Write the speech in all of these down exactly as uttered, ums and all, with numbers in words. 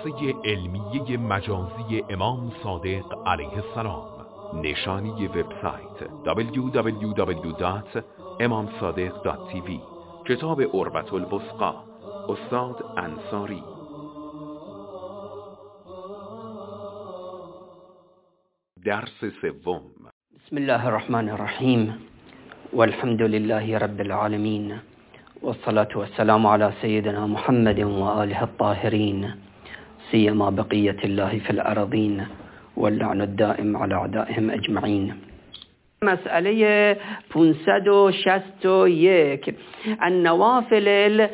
مدرسه علمیه مجازی امام صادق علیه السلام. نشانی وبسایت دبلیو دبلیو دبلیو دات امام صادق دات تی وی. کتاب عروة الوثقی، استاد انصاری. درس سوم. بسم الله الرحمن الرحیم والحمد لله رب العالمین والصلاة والسلام على سيدنا محمد وآله الطاهرين سيما بقية الله في الأرضين واللعن الدائم على أعدائهم أجمعين. مسئله پانصد و شصت و یک، النوافل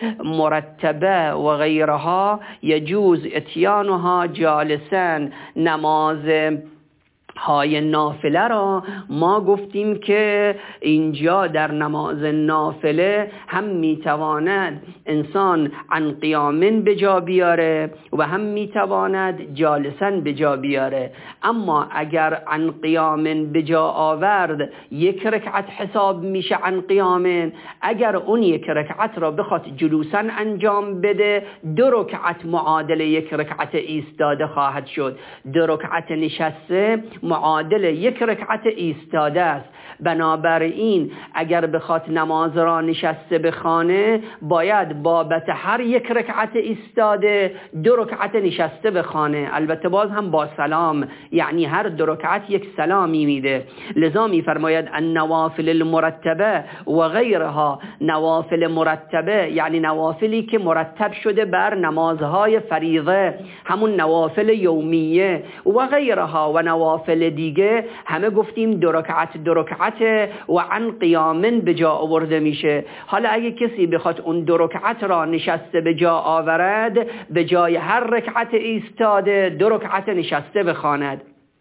المرتبه و غیرها یجوز اتیانها جالسا. نماز های نافله را ما گفتیم که اینجا در نماز نافله هم میتواند انسان عن قیامن به جا بیاره و هم میتواند جالسن به جا بیاره. اما اگر عن قیامن به جا آورد یک رکعت حساب میشه عن قیامن. اگر اون یک رکعت را بخواد جلوسن انجام بده دو رکعت معادل یک رکعت ایستاده خواهد شد. دو رکعت نشسته معادل یک رکعت ایستاده است. بنابراین اگر بخواد نماز را نشسته بخوانه باید بابت هر یک رکعت ایستاده دو رکعت نشسته بخوانه، البته باز هم با سلام، یعنی هر دو رکعت یک سلامی میده. لذا میفرماید النوافل المرتبه و غیرها. نوافل مرتبه یعنی نوافلی که مرتب شده بر نمازهای فریضه، همون نوافل یومیه. و غیرها و نوافل دیگه همه گفتیم دو رکعت دو رکعت و عن قیامن به جا آورده میشه. حالا اگه کسی بخواد اون دو رکعت را نشسته به جا آورد به جای هر رکعت ایستاده دو رکعت نشسته بخواند.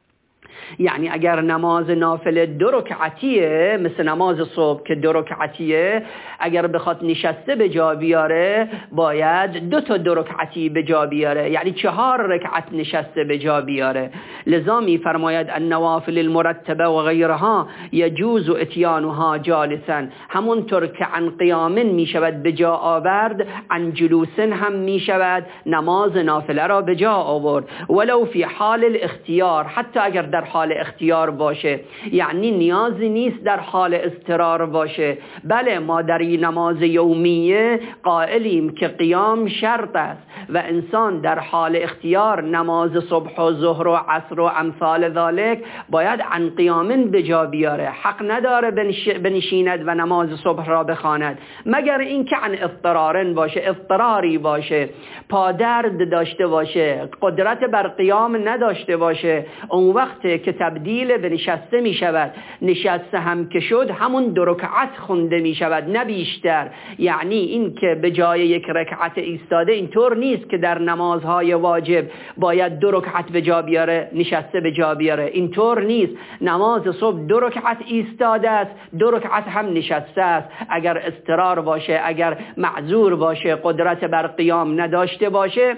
یعنی اگر نماز نافله دو رکعتیه مثل نماز صبح که دو رکعتیه، اگر بخواد نشسته به جا بیاره باید دو تا دو رکعتی به جا بیاره، یعنی چهار رکعت نشسته به جا بیاره. لذا می فرماید النوافل المرتبه و غیرها یجوز اتیانها جالسا. همونطور که عن قیامن می شود به جا آورد عن جلوسن هم می شود نماز نافله را به جا آورد. ولو فی حال الاختیار، حتی اگر در حال اختیار باشه، یعنی نیازی نیست در حال اضطرار باشه. بله ما در این نماز یومیه قائلیم که قیام شرط است و انسان در حال اختیار نماز صبح و ظهر و عصر و امثال ذالک باید عن قیامن به جا بیاره. حق نداره بنش... بنشیند و نماز صبح را بخواند مگر اینکه عن اضطرارن باشه، اضطراری باشه، پادرد داشته باشه، قدرت بر قیام نداشته باشه. اون وقت که تبدیل به نشسته می شود. نشسته هم که شد همون دو رکعت خونده می شود نه بیشتر. یعنی این که به جای یک رکعت ایستاده اینطور نیست که در نمازهای واجب باید دو رکعت به جا بیاره نشسته به جا بیاره، اینطور نیست. نماز صبح دو رکعت ایستاده است، دو رکعت هم نشسته است. اگر اضطرار باشه، اگر معذور باشه، قدرت بر قیام نداشته باشه،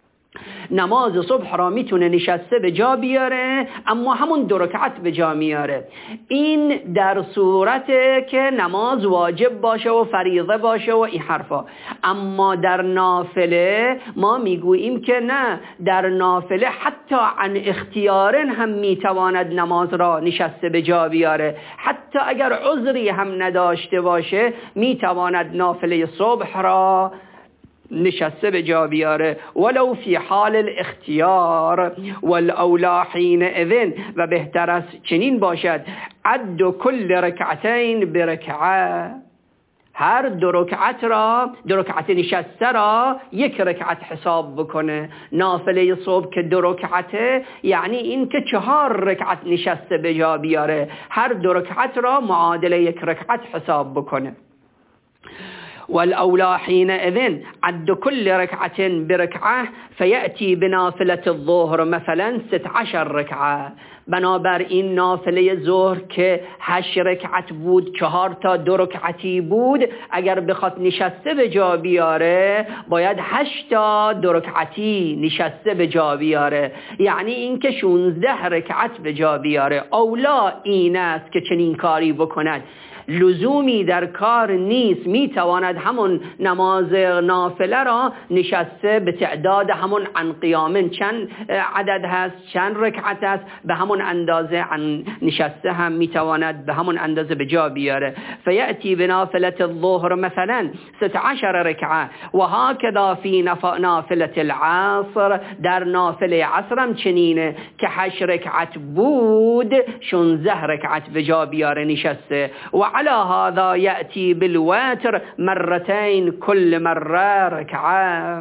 نماز صبح را میتونه نشسته به جا بیاره اما همون دو رکعت به جا میاره. این در صورت که نماز واجب باشه و فریضه باشه و این حرفا. اما در نافله ما میگوییم که نه، در نافله حتی عن اختیارن هم میتواند نماز را نشسته به جا بیاره. حتی اگر عذری هم نداشته باشه میتواند نافله صبح را نشسته به جا بیاره. ولو فی حال الاختیار والاولا حین اذن، و بهتر است چنین باشد عد کل رکعتین برکعه. هر دو رکعت را دو رکعت نشسته را یک رکعت حساب بکنه. نافله صبح که دو رکعته یعنی این که چهار رکعت نشسته به جا بیاره، هر دو رکعت را معادل یک رکعت حساب بکنه. والأولى حينئذ عد كل ركعة بركعة فيأتي بنافلة الظهر مثلا ست عشر ركعة. بنابر این نافله ظهر که هشت رکعت بود، چهار تا دو رکعتی بود، اگر بخواد نشسته به جا بیاره باید هشت تا دو رکعتی نشسته به جا بیاره، یعنی این که شونزده رکعت به جا بیاره. اولا این است که چنین کاری بکند. لزومی در کار نیست، میتواند همون نماز نافله را نشسته به تعداد همون عن قیامن چند عدد هست، چند رکعت هست، به همون اندازه عن نشسته هم میتواند به همون اندازه به جا بیاره. فیأتی بنافلة الظهر مثلا ست عشر رکعه و هکذا فی نافلة العصر، در نافله عصرم چنینه که هشت رکعت بود شانزده رکعت به جا بیاره نشسته. و علی هذا یأتی بالوتر مرتين کل مره رکعه.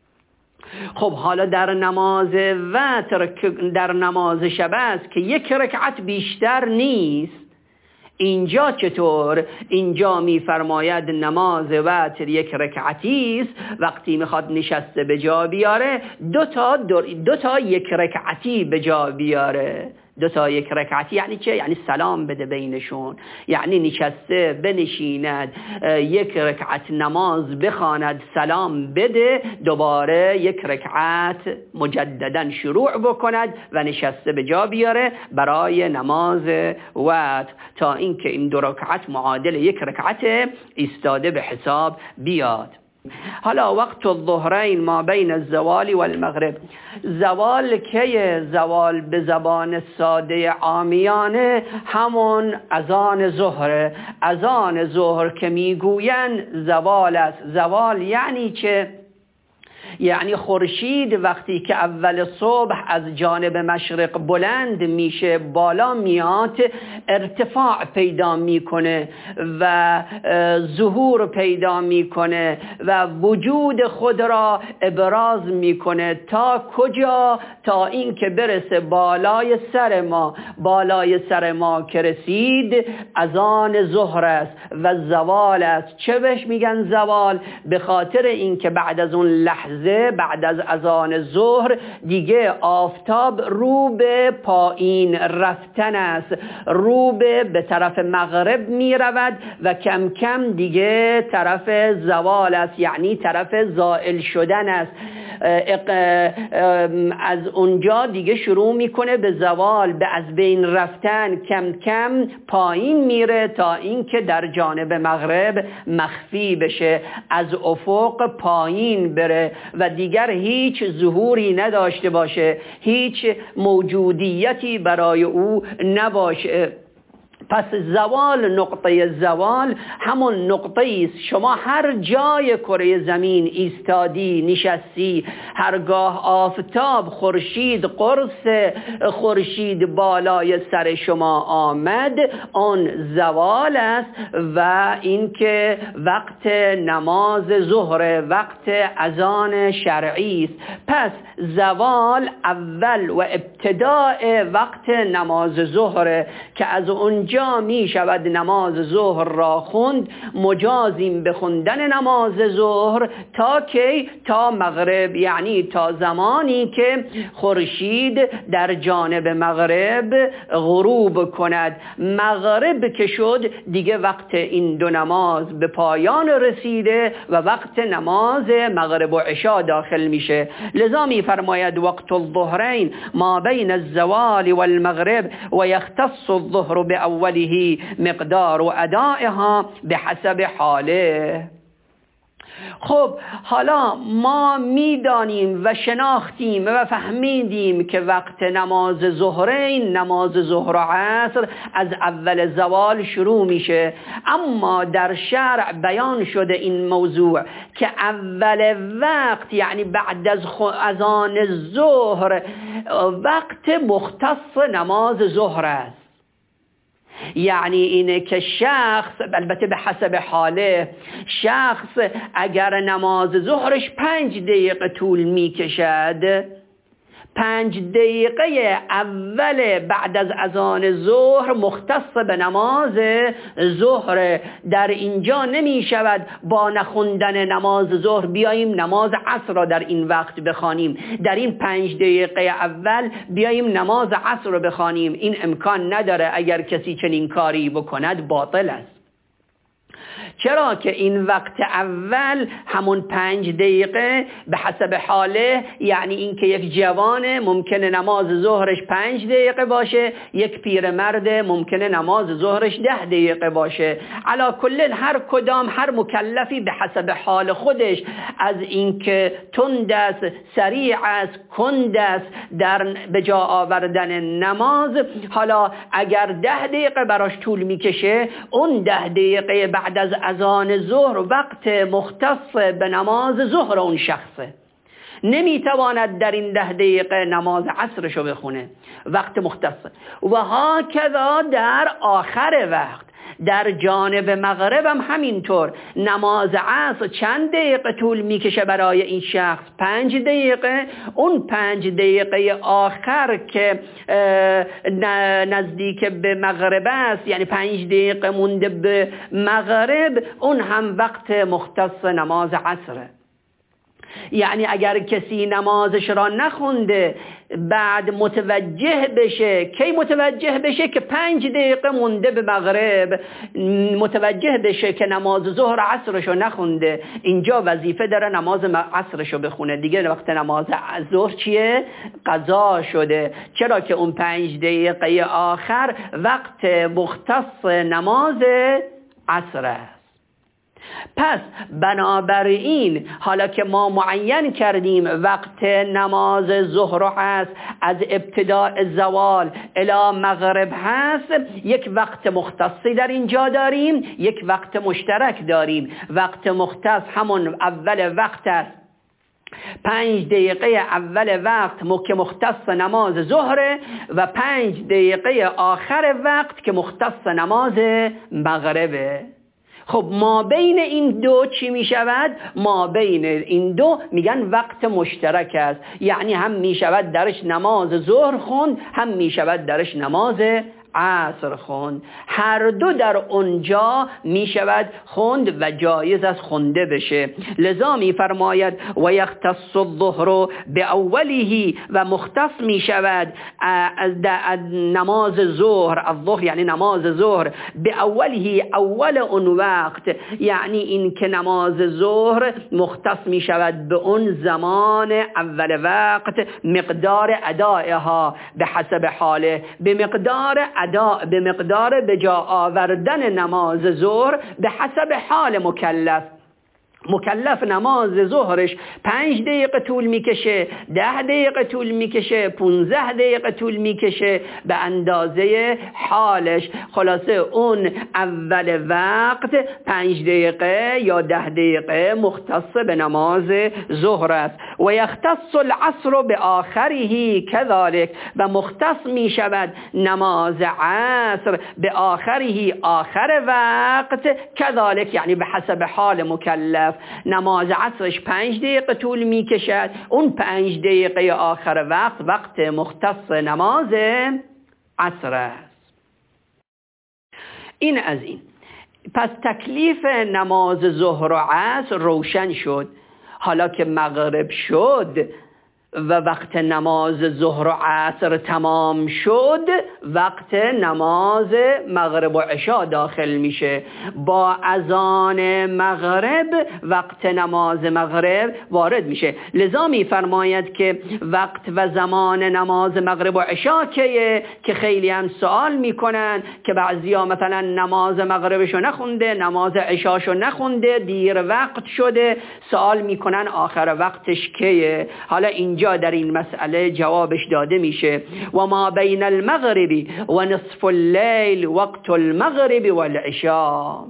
خب حالا در نماز وتر، در نماز شب است که یک رکعت بیشتر نیست، اینجا چطور؟ اینجا میفرماید نماز وتر یک رکعتی است، وقتی میخواد نشسته به جا بیاره دو تا دو تا یک رکعتی به جا بیاره. دو تا یک رکعتی یعنی چه؟ یعنی سلام بده بینشون، یعنی نشسته بنشیند یک رکعت نماز بخواند سلام بده، دوباره یک رکعت مجددا شروع بکند و نشسته به جا بیاره برای نماز وتر، تا اینکه این دو رکعت معادل یک رکعت ایستاده به حساب بیاد. حالا وقت الظهرین ما بین الزوال والمغرب، زوال که زوال به زبان ساده عامیانه همون اذان ظهر. اذان ظهر که میگوین زوال است. زوال یعنی چه؟ یعنی خورشید وقتی که اول صبح از جانب مشرق بلند میشه بالا میاد، ارتفاع پیدا میکنه و ظهور پیدا میکنه و وجود خود را ابراز میکنه. تا کجا؟ تا این که برسه بالای سر ما. بالای سر ما که رسید اذان ظهر است و زوال است. چه بهش میگن زوال؟ به خاطر این که بعد از اون لحظه، بعد از اذان ظهر دیگه آفتاب رو به پایین رفتن است، رو به به طرف مغرب می رود و کم کم دیگه طرف زوال است، یعنی طرف زائل شدن است. از اونجا دیگه شروع میکنه به زوال، به از بین رفتن، کم کم پایین میره تا اینکه در جانب مغرب مخفی بشه، از افق پایین بره و دیگر هیچ ظهوری نداشته باشه، هیچ موجودیتی برای او نباشه. پس زوال، نقطه زوال همون نقطه است. شما هر جای کره زمین ایستادی، نشستی، هرگاه آفتاب، خورشید، قرص خورشید بالای سر شما آمد، آن زوال است و اینکه وقت نماز ظهر، وقت اذان شرعی است. پس زوال اول و ابتداء وقت نماز ظهر که از اونجا می شود نماز ظهر را خوند، مجازیم به خوندن نماز ظهر تا کی؟ تا مغرب، یعنی تا زمانی که خورشید در جانب مغرب غروب کند. مغرب که شد دیگه وقت این دو نماز به پایان رسیده و وقت نماز مغرب و عشا داخل میشه. لذا می فرماید وقت الظهرین ما بین الزوال والمغرب و یختص الظهر به اوله مقدار و ادائها به حسب حاله. خب حالا ما میدانیم و شناختیم و فهمیدیم که وقت نماز ظهرین، نماز ظهر و عصر، از اول زوال شروع میشه. اما در شرع بیان شده این موضوع که اول وقت، یعنی بعد از اذان ظهر، وقت مختص نماز ظهر است. یعنی اینه که شخص، البته به حسب حاله، شخص اگر نماز ظهرش پنج دقیقه طول میکشد، پنج دقیقه اول بعد از اذان ظهر مختص به نماز ظهر، در اینجا نمی شود با نخوندن نماز ظهر بیاییم نماز عصر را در این وقت بخوانیم، در این پنج دقیقه اول بیاییم نماز عصر را بخوانیم. این امکان نداره. اگر کسی چنین کاری بکند باطل است. چرا که این وقت اول همون پنج دقیقه به حسب حاله، یعنی این که یک جوان ممکنه نماز ظهرش پنج دقیقه باشه، یک پیرمرد ممکنه نماز ظهرش ده دقیقه باشه. علا کل هر کدام هر مکلفی به حسب حال خودش، از اینکه تند است، سریع است، کند است در به جا آوردن نماز. حالا اگر ده دقیقه براش طول میکشه، اون ده دقیقه بعد از اذان ظهر وقت مختص به نماز ظهر اون شخصه، نمیتواند در این ده دقیقه نماز عصرشو بخونه، وقت مختصه. و ها کذا در آخر وقت، در جانب مغرب هم همینطور. نماز عصر چند دقیقه طول میکشه برای این شخص؟ پنج دقیقه. اون پنج دقیقه آخر که نزدیک به مغرب است، یعنی پنج دقیقه مونده به مغرب، اون هم وقت مختص نماز عصره. یعنی اگر کسی نمازش را نخونده بعد متوجه بشه، کی متوجه بشه؟ که پنج دقیقه مونده به مغرب متوجه بشه که نماز ظهر عصرشو نخونده، اینجا وظیفه داره نماز عصرشو بخونه دیگه. وقت نماز ظهر چیه؟ قضا شده. چرا که اون پنج دقیقه آخر وقت مختص نماز عصر است. پس بنابراین حالا که ما معین کردیم وقت نماز ظهر هست، از ابتداء زوال الی مغرب هست، یک وقت مختصی در اینجا داریم، یک وقت مشترک داریم. وقت مختص همون اول وقت است، پنج دقیقه اول وقت که مختص نماز ظهره، و پنج دقیقه آخر وقت که مختص نماز مغربه. خب ما بین این دو چی می شود؟ ما بین این دو میگن وقت مشترک است، یعنی هم می شود درش نماز ظهر خوند، هم می شود درش نماز عصر خوند. هر دو در اونجا می شود خوند و جایز از خونده بشه. لذا می فرماید و یختص الظهر به اوله، و مختص می شود از نماز ظهر، الظهر یعنی نماز ظهر، به اوله اول اون وقت، یعنی این که نماز ظهر مختص می شود به اون زمان اول وقت، مقدار ادائها به حسب حاله، به مقدار ادا به مقدار به جا آوردن نماز ظهر به حسب حال مکلف. مکلف نماز ظهرش پنج دقیقه طول میکشه، ده دقیقه طول میکشه، پونزده دقیقه طول میکشه، به اندازه حالش. خلاصه اون اول وقت پنج دقیقه یا ده دقیقه مختص به نماز ظهر است. و یختص العصر به آخره کذالک، و مختص میشود نماز عصر به آخره آخر وقت، کذالک یعنی به حسب حال مکلف. نماز عصرش پنج دقیقه طول می کشد، اون پنج دقیقه آخر وقت وقت مختص نماز عصر است. این از این. پس تکلیف نماز ظهر و عصر روشن شد. حالا که مغرب شد و وقت نماز ظهر و عصر تمام شد، وقت نماز مغرب و عشا داخل میشه. با اذان مغرب وقت نماز مغرب وارد میشه. لذا میفرماید که وقت و زمان نماز مغرب و عشا کیه؟ که خیلی هم سوال میکنن که بعضیا مثلا نماز مغربشو نخونده، نماز عشاشو نخونده، دیر وقت شده، سوال میکنن آخر وقتش کیه. حالا این جا در این مسئله جوابش داده میشه. و ما بین المغرب و نصف اللیل وقت المغرب والعشاء،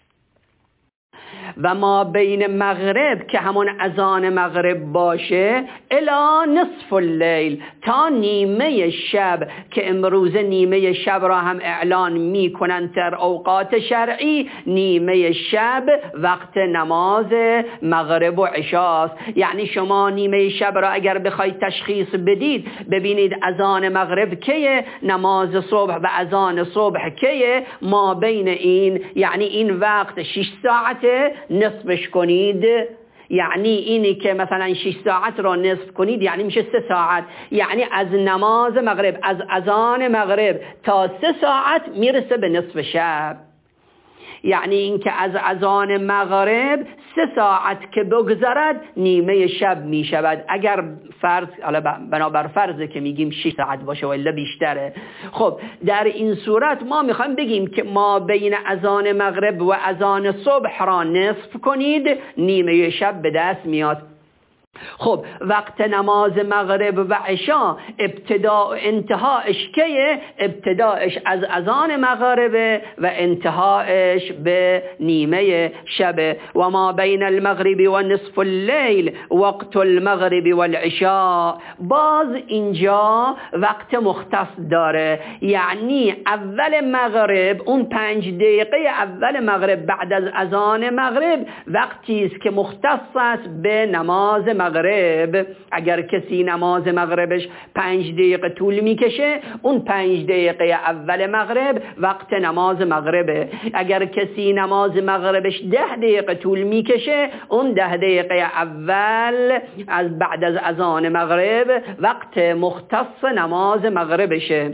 و ما بین مغرب که همون اذان مغرب باشه الی نصف اللیل، تا نیمه شب، که امروز نیمه شب را هم اعلان میکنن در اوقات شرعی، نیمه شب وقت نماز مغرب و عشاست. یعنی شما نیمه شب را اگر بخواید تشخیص بدید، ببینید اذان مغرب کیه، نماز صبح و اذان صبح کیه، ما بین این، یعنی این وقت شش ساعته، نصفش کنید، یعنی اینی که مثلا شش ساعت را نصف کنید یعنی میشه سه ساعت، یعنی از نماز مغرب، از اذان مغرب تا سه ساعت میرسه به نصف شب. یعنی اینکه از اذان مغرب سه ساعت که بگذرد نیمه شب می شود. اگر فرض بنابر فرضه که میگیم شش ساعت باشه و الا بیشتره. خب در این صورت ما میخوایم بگیم که ما بین اذان مغرب و اذان صبح را نصف کنید، نیمه شب به دست میاد. خب وقت نماز مغرب و عشا ابتدا و انتهاش کیه؟ ابتداش از اذان مغرب و انتهاش به نیمه شب. و ما بین المغرب و نصف اللیل وقت المغرب و العشاء. باز اینجا وقت مختص داره، یعنی اول مغرب، اون پنج دقیقه اول مغرب بعد از اذان مغرب وقتی است که مختص است به نماز مغرب. اگر کسی نماز مغربش پنج دقیقه طول میکشه، اون پنج دقیقه اول مغرب وقت نماز مغربه. اگر کسی نماز مغربش ده دقیقه طول میکشه، اون ده دقیقه اول از بعد از اذان مغرب وقت مختص نماز مغربشه.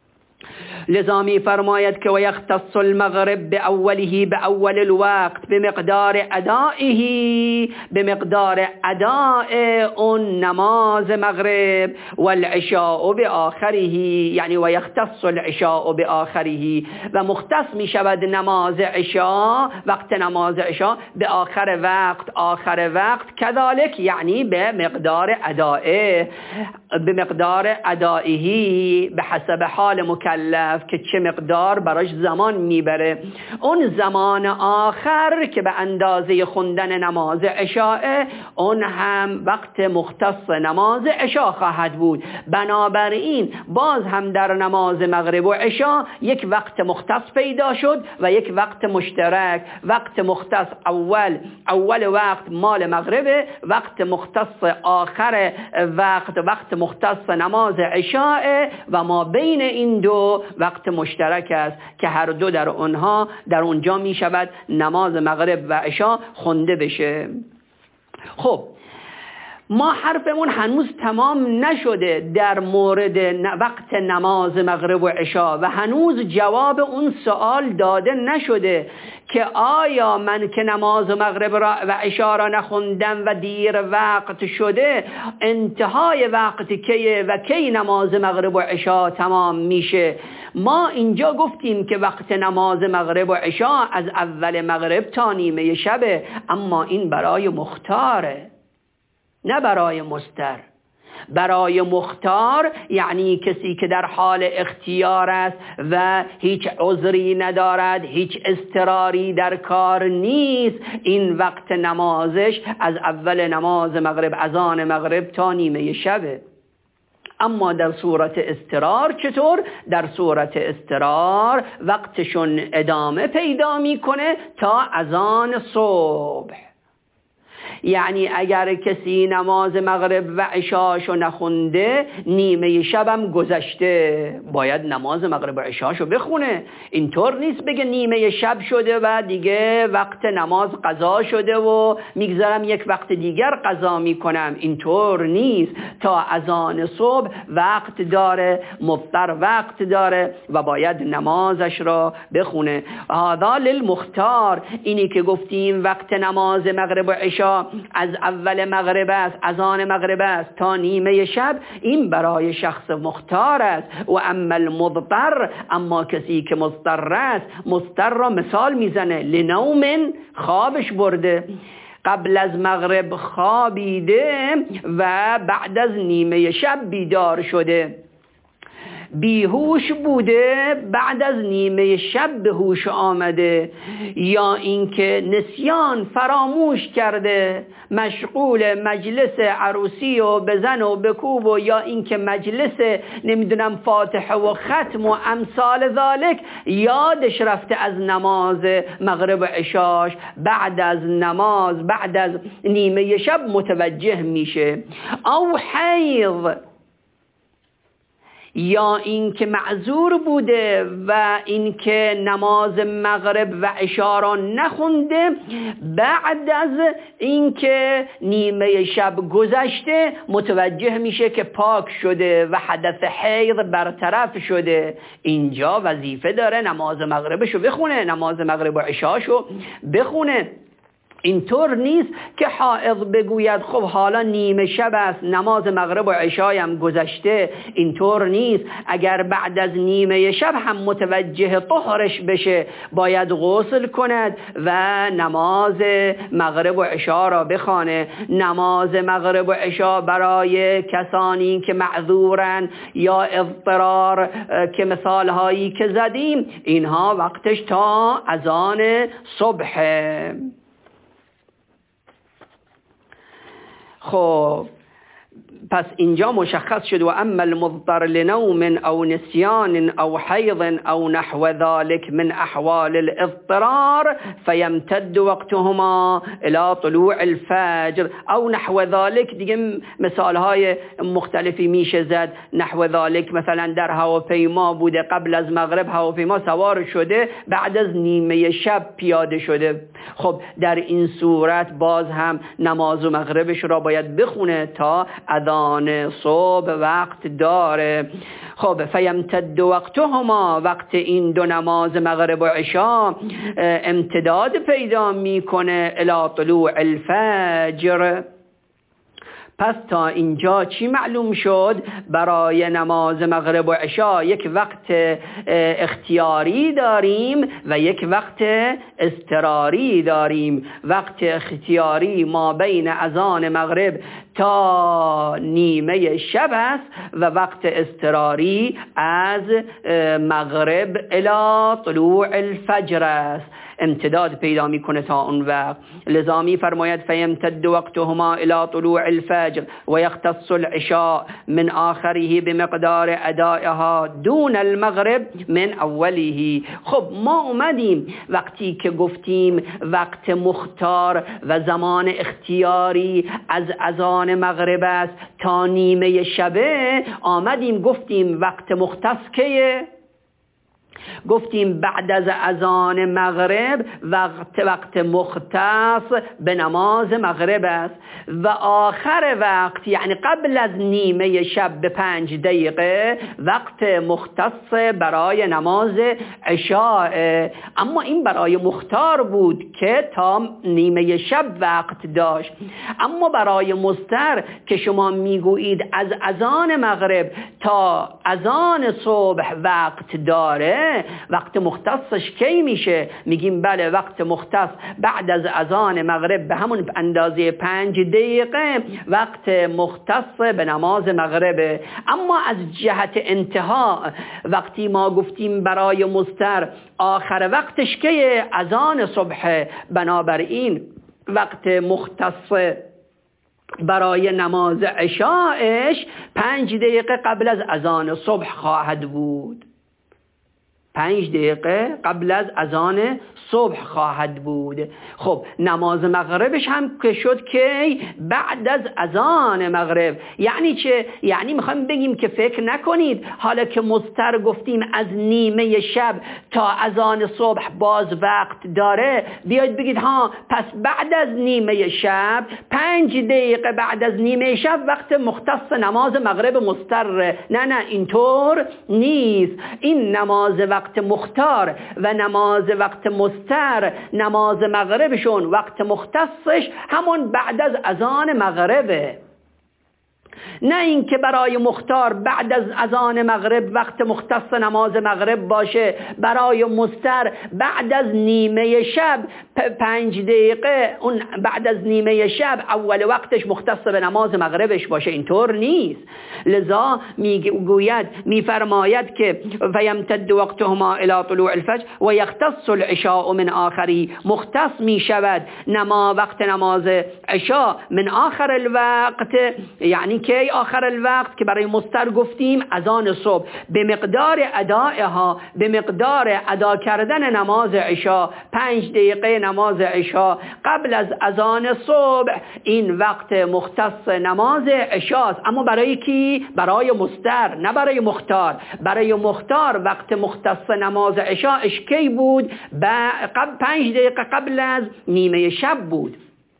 لذا می فرماید که و یختص المغرب باوله باول الوقت بمقدار ادائه، بمقدار اداء اون نماز مغرب، والعشاء بآخره، یعنی و یختص العشاء بآخره، و مختص می شود نماز عشاء، وقت نماز عشاء به آخر وقت، آخر وقت کذالک، یعنی به مقدار ادائه، به مقدار ادائه به حسب حال مکلف که چه مقدار براش زمان میبره. اون زمان آخر که به اندازه خوندن نماز عشاء، اون هم وقت مختص نماز عشاء خواهد بود. بنابراین باز هم در نماز مغرب و عشاء یک وقت مختص پیدا شد و یک وقت مشترک. وقت مختص اول اول وقت مال مغرب، وقت مختص آخر وقت وقت مختص نماز عشاء، و ما بین این دو وقت مشترک است که هر دو در اونها در اونجا می شود نماز مغرب و عشاء خونده بشه. خب ما حرفمون هنوز تمام نشده در مورد وقت نماز مغرب و عشاء و هنوز جواب اون سوال داده نشده که آیا من که نماز مغرب را و عشاء را نخوندم و دیر وقت شده، انتهای وقت کیه و کی نماز مغرب و عشاء تمام میشه؟ ما اینجا گفتیم که وقت نماز مغرب و عشاء از اول مغرب تا نیمه شبه، اما این برای مختاره نه برای مستر. برای مختار یعنی کسی که در حال اختیار است و هیچ عذری ندارد، هیچ اضطراری در کار نیست، این وقت نمازش از اول نماز مغرب، اذان مغرب تا نیمه شبه. اما در صورت اضطرار چطور؟ در صورت اضطرار وقتشون ادامه پیدا میکنه تا اذان صبح. یعنی اگر کسی نماز مغرب و عشاشو نخونده، نیمه شبم گذشته، باید نماز مغرب و عشاشو بخونه. اینطور نیست بگه نیمه شب شده و دیگه وقت نماز قضا شده و میگذارم یک وقت دیگر قضا میکنم. اینطور نیست. تا اذان صبح وقت داره، مضطر وقت داره و باید نمازش را بخونه. هذا للمختار. اینی که گفتیم وقت نماز مغرب و عشا از اول مغرب است، اذان مغرب است تا نیمه شب، این برای شخص مختار است. و اما المضطر، اما کسی که مضطر است، مضطر را مثال میزنه، لنوم، خوابش برده، قبل از مغرب خوابیده و بعد از نیمه شب بیدار شده، بیهوش بوده بعد از نیمه شب به هوش آمده، یا اینکه نسیان فراموش کرده، مشغول مجلس عروسی و بزن و بکوب، و یا اینکه مجلس نمیدونم فاتحه و ختم و امثال ذالک، یادش رفته از نماز مغرب و عشاش، بعد از نماز بعد از نیمه شب متوجه میشه. او حیض، یا این که معذور بوده و این که نماز مغرب و عشا را نخونده، بعد از این که نیمه شب گذشته متوجه میشه که پاک شده و حدث حیض برطرف شده، اینجا وظیفه داره نماز مغربشو بخونه، نماز مغرب و عشاشو بخونه. اینطور نیست که حائض بگوید خب حالا نیمه شب است، نماز مغرب و عشایم گذشته. اینطور نیست. اگر بعد از نیمه شب هم متوجه طهرش بشه باید غسل کند و نماز مغرب و عشا را بخوانه. نماز مغرب و عشا برای کسانی که معذورن یا اضطرار که مثال هایی که زدیم، اینها وقتش تا اذان صبح. خب پس اینجا مشخص شد و اما المضطر لنوم او نسیان او حیض او نحو ذلك من احوال الاضطرار فیمتد وقتهما الى طلوع الفجر او نحو ذلك. دیگه مثال های مختلفی میشه زد. نحو ذلك مثلا در هواپیما بوده، قبل از مغرب هواپیما سوار شده، بعد از نیمه شب پیاده شده. خب در این صورت باز هم نماز و مغربش را باید بخونه تا اذان صبح وقت داره. خب فیمتد وقتهما، وقت این دو نماز مغرب و عشا امتداد پیدا میکنه الی طلوع الفجر. پس تا اینجا چی معلوم شد؟ برای نماز مغرب و عشا یک وقت اختیاری داریم و یک وقت اضطراری داریم. وقت اختیاری ما بین اذان مغرب تا نیمه شب است و وقت اضطراری از مغرب الی طلوع الفجر است، امتداد پیدا میکنه تا اون وقت. لذا می فرماید فیمتد وقتهما الى طلوع الفجر و یختص العشاء من آخره بمقدار ادائها دون المغرب من اوله. خب ما اومدیم وقتی که گفتیم وقت مختار و زمان اختیاری از اذان مغرب است تا نیمه شبه، آمدیم گفتیم وقت مختص که گفتیم بعد از اذان مغرب وقت وقت مختص به نماز مغرب است و آخر وقت یعنی قبل از نیمه شب به پنج دقیقه وقت مختص برای نماز عشاء. اما این برای مختار بود که تا نیمه شب وقت داشت. اما برای مضطر که شما میگویید از اذان مغرب تا اذان صبح وقت داره، وقت مختصش کی میشه؟ میگیم بله وقت مختص بعد از اذان مغرب به همون اندازه پنج دقیقه وقت مختص به نماز مغربه. اما از جهت انتها وقتی ما گفتیم برای مضطر آخر وقتش که اذان صبح، بنابراین وقت مختص برای نماز عشاءش پنج دقیقه قبل از اذان صبح خواهد بود. پنج دقیقه قبل از اذان صبح خواهد بود. خب نماز مغربش هم که شد که بعد از اذان مغرب. یعنی چه؟ یعنی میخوایم بگیم که فکر نکنید حالا که مضطر گفتیم از نیمه شب تا اذان صبح باز وقت داره، بیاید بگید ها پس بعد از نیمه شب پنج دقیقه بعد از نیمه شب وقت مختص نماز مغرب مضطر. نه نه اینطور نیست. این نماز وقت مختار و نماز وقت مضطر، نماز مغربشون وقت مختصش همون بعد از اذان مغربه. نه اینکه برای مختار بعد از اذان مغرب وقت مختص نماز مغرب باشه، برای مضطر بعد از نیمه شب پنج دقیقه اون بعد از نیمه شب اول وقتش مختص به نماز مغربش باشه. اینطور نیست. لذا میگوید میفرماید که فیمتد وقتهما الی طلوع الفجر و یختص العشاء من آخری، مختص میشود نما وقت نماز عشاء من آخر الوقت، یعنی که آخر الوقت که برای مضطر گفتیم اذان صبح، به مقدار ادائها، به مقدار ادا کردن نماز عشا، پنج دقیقه نماز عشا قبل از اذان صبح، این وقت مختص نماز عشاست. اما برای کی؟ برای مضطر، نه برای مختار. برای مختار وقت مختص نماز عشاش کی بود؟ قبل پنج دقیقه قبل از نیمه شب بود.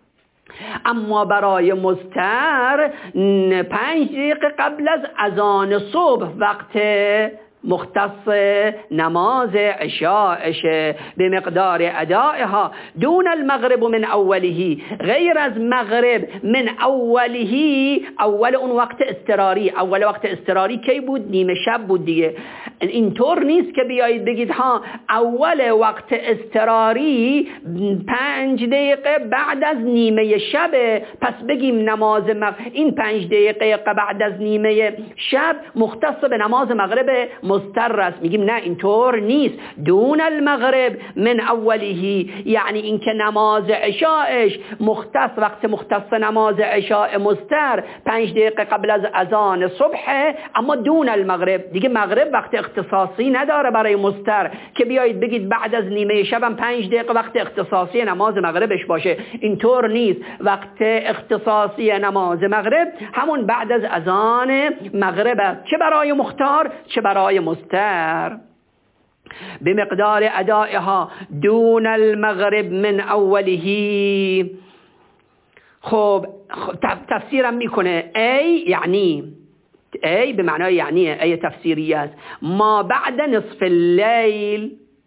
اما برای مضطر پنج دقیقه قبل از اذان صبح وقت مختص نماز عشاءشه، به مقدار ادائها دون المغرب من اوله، غیر از مغرب من اوله، اول اون وقت اضطراری. اول وقت اضطراری کی بود؟ نیمه شب بود دیگه. اینطور نیست که بیایید بگید ها اول وقت اضطراری پنج دقیقه بعد از نیمه شب، پس بگیم نماز مغرب این پنج دقیقه بعد از نیمه شب مختص به نماز مغرب مضطر است. میگیم نه، اینطور نیست. دون المغرب من اوله، یعنی اینکه نماز عشاءش مختص، وقت مختص نماز عشاء مضطر پنج دقیقه قبل از اذان صبح، اما دون المغرب دیگه مغرب وقت اختصاصی نداره برای مضطر که بیایید بگید بعد از نیمه شبم پنج دقیقه وقت اختصاصی نماز مغربش باشه. اینطور نیست. وقت اختصاصی نماز مغرب همون بعد از اذان مغرب است، چه برای مختار چه برای مضطر. به مقدار ادائها دون المغرب من اوله. خب تفسیرم میکنه ای یعنی ای به معنای یعنی ای تفسیری است، ما بعد نصف اللیل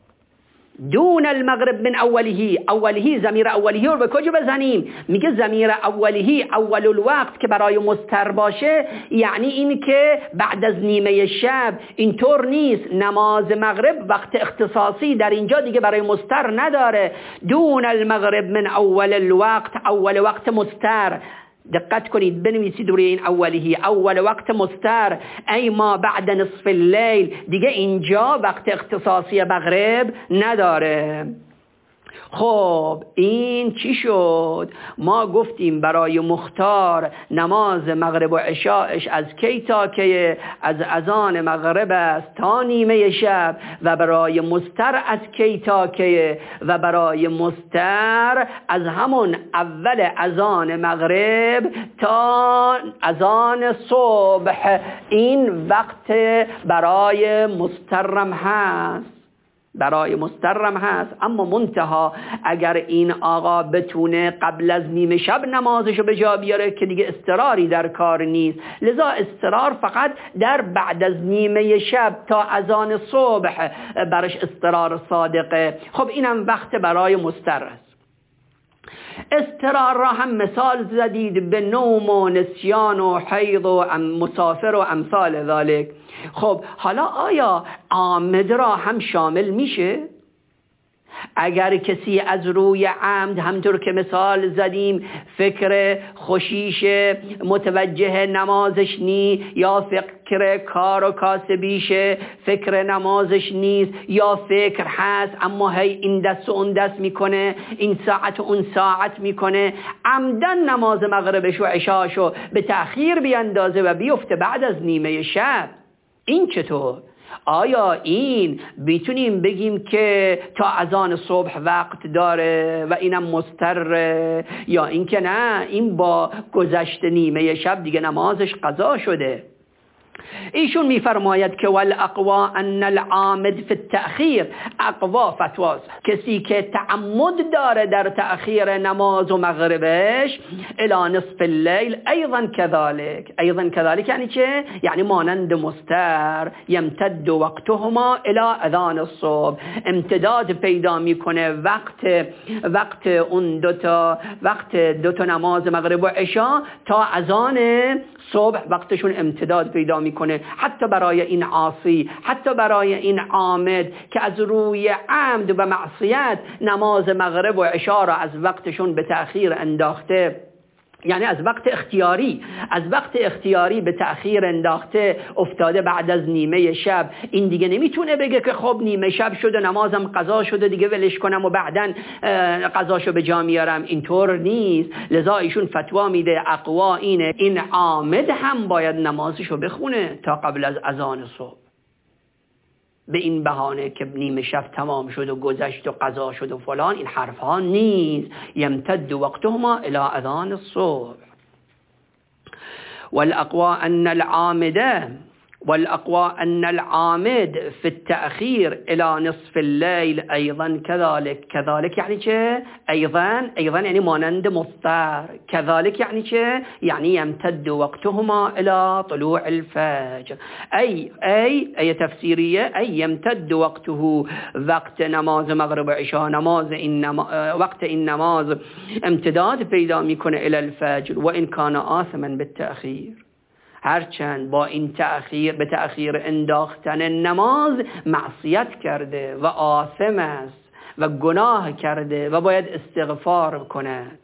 دون المغرب من اوله. اوله ضمیر اوله رو به کجا بزنیم؟ میگه ضمیر اوله اول الوقت که برای مضطر باشه یعنی این که بعد از نیمه شب. اینطور نیست. نماز مغرب وقت اختصاصی در اینجا دیگه برای مضطر نداره. دون المغرب من اول الوقت، اول وقت مضطر. دقت کنید بنویسید روی این اوله، اول وقت مضطر ای ما بعد نصف اللیل، دیگه اینجا وقت اختصاصی مغرب نداره. خب این چی شد؟ ما گفتیم برای مختار نماز مغرب و عشاءش از کی تا کی؟ از اذان مغرب است تا نیمه شب. و برای مضطر از کی تا کی؟ و برای مضطر از همون اول اذان مغرب تا اذان صبح. این وقت برای مضطرم هست، برای مضطرم هست. اما منتها اگر این آقا بتونه قبل از نیمه شب نمازشو به جا بیاره که دیگه اضطراری در کار نیست. لذا اضطرار فقط در بعد از نیمه شب تا اذان صبح برش اضطرار صادقه. خب اینم وقت برای مضطر است. اضطرار را هم مثال زدید به نوم و نسیان و حیض و مسافر و امثال ذالک. خب حالا آیا عامد را هم شامل میشه؟ اگر کسی از روی عمد همطور که مثال زدیم فکر خوشیش متوجه نمازش نی، یا فکر کار و کاسبیشه فکر نمازش نیست، یا فکر هست اما هی این دست و اون دست میکنه، این ساعت و اون ساعت میکنه، عمدن نماز مغربش و عشاشو به تأخیر بیاندازه و بیفته بعد از نیمه شب، این چطور؟ آیا این بیتونیم بگیم که تا اذان صبح وقت داره و اینم مضطر، یا این که نه این با گذشت نیمه شب دیگه نمازش قضا شده؟ ایشون میفرماید که والاقوا ان العامد فی التأخیر، اقوا فتواز کسی که تعمد داره در تأخیر نماز و مغربش الی نصف اللیل ایضا كذلك. ایضا كذلك یعنی چه؟ یعنی مانند مضطر یمتد وقتهما الی اذان الصبح، امتداد پیدا میکنه وقت وقت اون دوتا وقت دوتا نماز مغرب و عشا تا اذان صبح وقتشون امتداد پیدا میکنه. حتی برای این عاصی، حتی برای این عامد که از روی عمد و معصیت نماز مغرب و عشا را از وقتشون به تأخیر انداخته، یعنی از وقت اختیاری از وقت اختیاری به تأخیر انداخته افتاده بعد از نیمه شب، این دیگه نمیتونه بگه که خب نیمه شب شده نمازم قضا شده دیگه ولش کنم و بعداً قضاشو به جا میارم. اینطور نیست. لذا ایشون فتوا میده اقوا اینه این عامد هم باید نمازشو بخونه تا قبل از اذان صبح. به این بهانه که نیمه شب تمام شد و گذشت و قضا شد و فلان، این حرف ها نیست. یمتد وقتهما الى اذان الصبح. والاقوى ان العامده والأقوى أن العامد في التأخير إلى نصف الليل أيضا كذلك. كذلك يعني چه؟ أيضا أيضا يعني مانند مضطر. كذلك يعني چه؟ يعني يمتد وقتهما إلى طلوع الفجر. أي أي أي تفسيرية أي يمتد وقته وقت نماز مغرب عشاء نماز إن وقت إن نماز امتداد پیدا میکنه إلى الفجر وإن كان آثما بالتأخير. هرچند با این تأخیر به تأخیر انداختن نماز معصیت کرده و آثم است و گناه کرده و باید استغفار کند.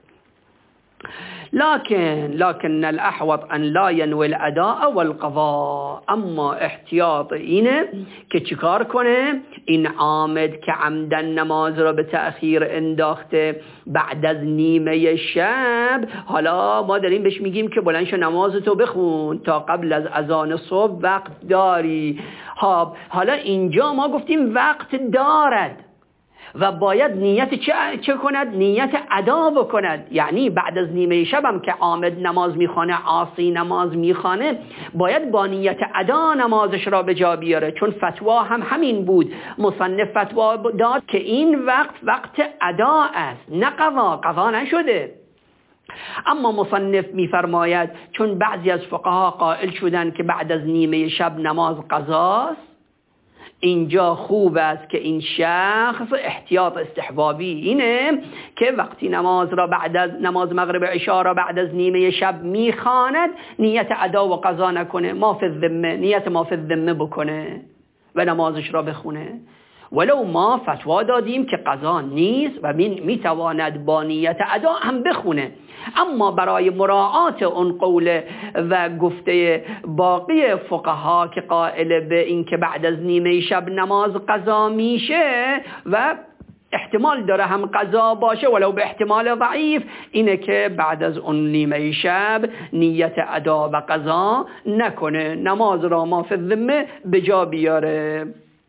لكن لكن الأحوط أن لا ينوي الأداء والقضاء. اما احتیاط اینه که چیکار کنه؟ این عامد که عمدن نماز را به تأخیر انداخته بعد از نیمه شب، حالا ما داریم بهش میگیم که بلند شو نمازتو بخون تا قبل از اذان صبح وقت داری. ها حالا اینجا ما گفتیم وقت دارد و باید نیت چه, چه کند؟ نیت ادا بکند. یعنی بعد از نیمه شبم که عامد نماز میخوانه، عاصی نماز میخوانه، باید با نیت ادا نمازش را به جا بیاره. چون فتوا هم همین بود. مصنف فتوا داد که این وقت وقت ادا است نه قضا. قضا نشده. اما مصنف میفرماید چون بعضی از فقها قائل شدن که بعد از نیمه شب نماز قضاست، اینجا خوب است که این شخص احتیاط استحبابی اینه که وقتی نماز را بعد از نماز مغرب عشا را بعد از نیمه شب میخواند نیت ادا و قضا نکنه، ما فی الذمه، نیت ما فی الذمه بکنه و نمازش را بخونه. ولو ما فتوا دادیم که قضا نیست و میتواند با نیت ادا هم بخونه، اما برای مراعات اون قول و گفته باقی فقها که قائل به این که بعد از نیمه شب نماز قضا میشه و احتمال داره هم قضا باشه ولو به احتمال ضعیف، اینه که بعد از اون نیمه شب نیت ادا و قضا نکنه، نماز را ما فی الذمه به جا بیاره.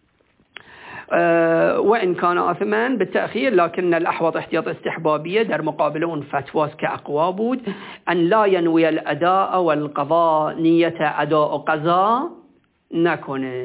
وإن كان آثما بالتأخير لكن الأحوط احتياط استحبابية. در مقابل اون فتواست که اقوا بود ان لا ينوي الأداء والقضاء، نیت ادا و قضا نکنه.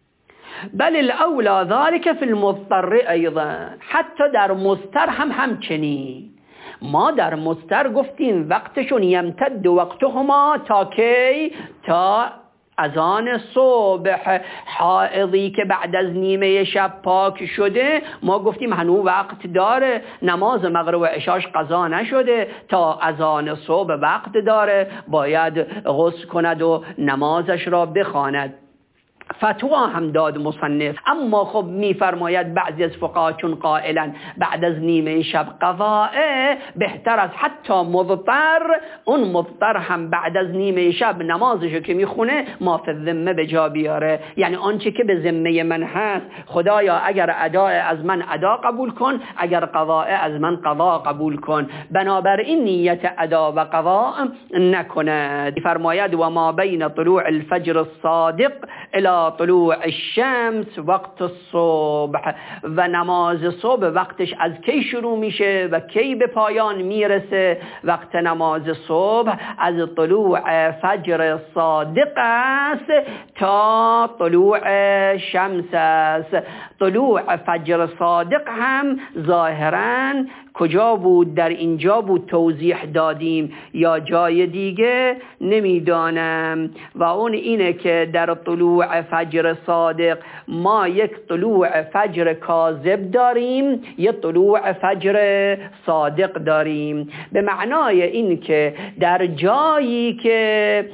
بل الأولى ذلك في المضطر أيضا. حتی در مضطر هم همچنین. ما در مضطر گفتیم وقتشون یمتد وقتهما تا کی؟ تا اذان صبح. حائضی که بعد از نیمه شب پاک شده ما گفتیم هنوز وقت داره، نماز مغرب و عشاش قضا نشده، تا اذان صبح وقت داره، باید غسل کند و نمازش را بخواند. فتوا هم داد مصنف. اما خب میفرماید بعضی از فقها چون قائلا بعد از نیمه شب قضاء، بهتر از حتی مضطر، اون مضطر هم بعد از نیمه شب نمازشو که میخونه ما فی الذمه به جا بیاره. یعنی آنچه که به ذمه من هست، خدایا اگر ادا از من ادا قبول کن، اگر قضاء از من قضا قبول کن. بنابراین نیت ادا و قضا نکند. فرماید و ما بین طلوع الفجر الصادق الى طلوع الشمس وقت الصبح. و نماز صبح وقتش از کی شروع میشه و کی به پایان میرسه؟ وقت نماز صبح از طلوع فجر صادق است تا طلوع شمس است. طلوع فجر صادق هم ظاهراً کجا بود؟ در اینجا بود توضیح دادیم یا جای دیگه نمیدانم. و اون اینه که در طلوع فجر صادق ما یک طلوع فجر کاذب داریم، یک طلوع فجر صادق داریم. به معنای این که در جایی که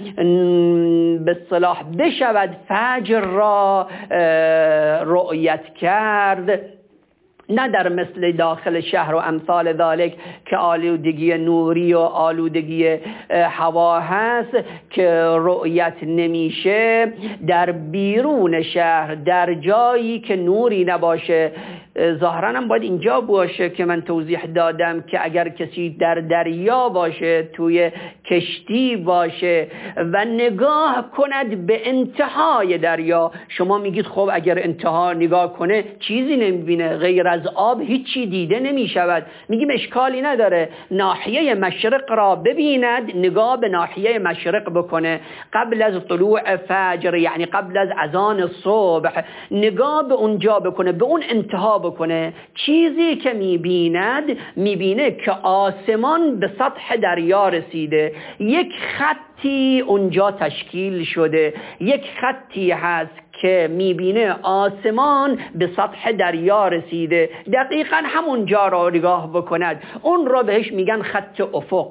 به اصطلاح بشود فجر را رؤیت کرد، نه در مثل داخل شهر و امثال ذالک که آلودگی نوری و آلودگی هوا هست که رؤیت نمیشه. در بیرون شهر، در جایی که نوری نباشه، ظاهراً هم باید اینجا باشه که من توضیح دادم که اگر کسی در دریا باشه، توی کشتی باشه و نگاه کند به انتهای دریا، شما میگید خب اگر انتها نگاه کنه چیزی نمیبینه، غیر از آب هیچی دیده نمیشود. میگیم اشکالی نداره، ناحیه مشرق را ببیند، نگاه به ناحیه مشرق بکنه قبل از طلوع فجر، یعنی قبل از اذان صبح، نگاه به اونجا بکنه، به اون انتها بکنه. چیزی که میبیند، میبینه که آسمان به سطح دریا رسیده، یک خطی اونجا تشکیل شده، یک خطی هست که میبینه آسمان به سطح دریا رسیده، دقیقاً همونجا را نگاه بکند، اون را بهش میگن خط افق.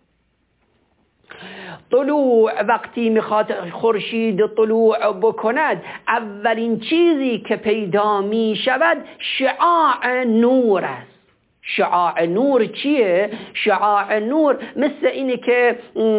طلوع، وقتی میخواد خورشید طلوع بکند، اولین چیزی که پیدا میشود شعاع نور است. شعاع نور چیه؟ شعاع نور مثل اینه که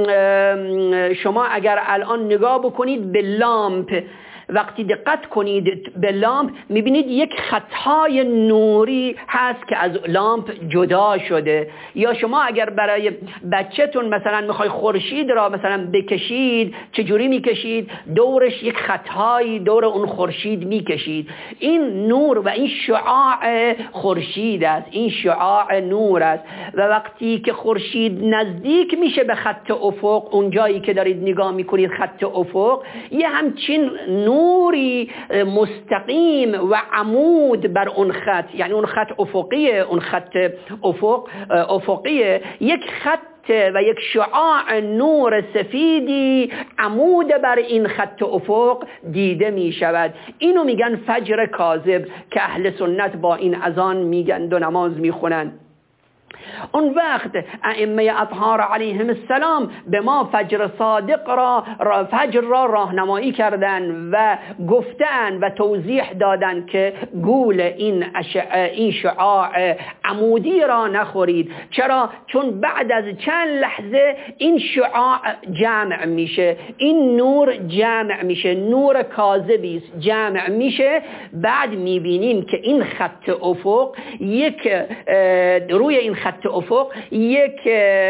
شما اگر الان نگاه بکنید به لامپ، وقتی دقت کنید به لامپ میبینید یک خطهای نوری هست که از لامپ جدا شده. یا شما اگر برای بچه‌تون مثلا میخوای خورشید را مثلا بکشید، چجوری میکشید؟ دورش یک خطهایی دور اون خورشید میکشید. این نور و این شعاع خورشید است، این شعاع نور است. و وقتی که خورشید نزدیک میشه به خط افق، اون جایی که دارید نگاه میکنید خط افق، یه همچین نوری مستقیم و عمود بر اون خط، یعنی اون خط افقیه، اون خط افق افقیه، یک خط و یک شعاع نور سفیدی عمود بر این خط افق دیده می شود. اینو میگن فجر کاذب که اهل سنت با این اذان میگن و نماز میخونن. اون وقت ائمه اطهار علیهم السلام به ما فجر صادق را, را فجر را راهنمایی کردن و گفتن و توضیح دادن که گول این, این شعاع عمودی را نخورید. چرا؟ چون بعد از چند لحظه این شعاع جمع میشه، این نور جمع میشه، نور کاذبی است، جمع میشه. بعد میبینیم که این خط افق یک روی این خط افق یک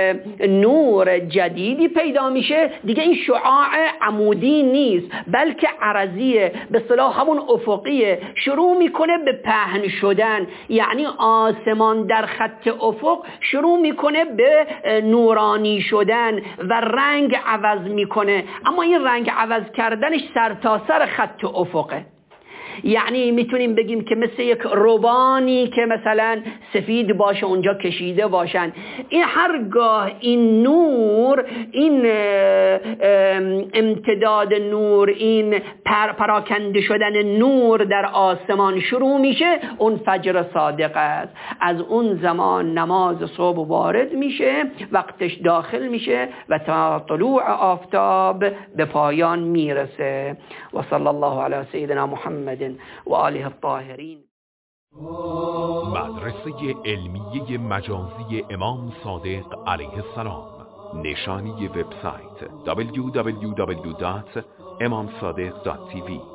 نور جدیدی پیدا میشه، دیگه این شعاع عمودی نیست بلکه عرضیه، به اصطلاح همون افقیه، شروع میکنه به پهن شدن، یعنی آسمان در خط افق شروع میکنه به نورانی شدن و رنگ عوض میکنه. اما این رنگ عوض کردنش سر تا سر خط افقه، یعنی میتونیم بگیم که مثل یک روبانی که مثلا سفید باشه اونجا کشیده باشن. این هرگاه این نور، این امتداد نور، این پر پراکنده شدن نور در آسمان شروع میشه، اون فجر صادق است. از اون زمان نماز صبح وارد میشه، وقتش داخل میشه و تا طلوع آفتاب به پایان میرسه. و صلی الله علی سیدنا محمد و آله الطاهرین. مدرسه علمیه مجازی امام صادق علیه السلام. نشانی وبسایت دبلیو دبلیو دبلیو دات امام صادق دات تی وی